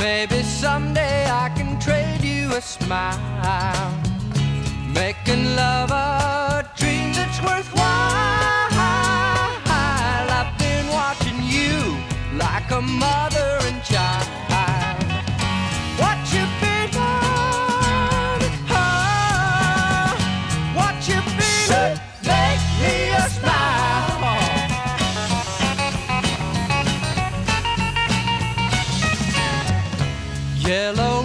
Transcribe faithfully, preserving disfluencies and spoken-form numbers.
Maybe someday I can trade you a smile, making love a dream that's worthwhile. I've been watching you like a mother and child. What you been on? Oh, what you been? Make me a smile. Yellow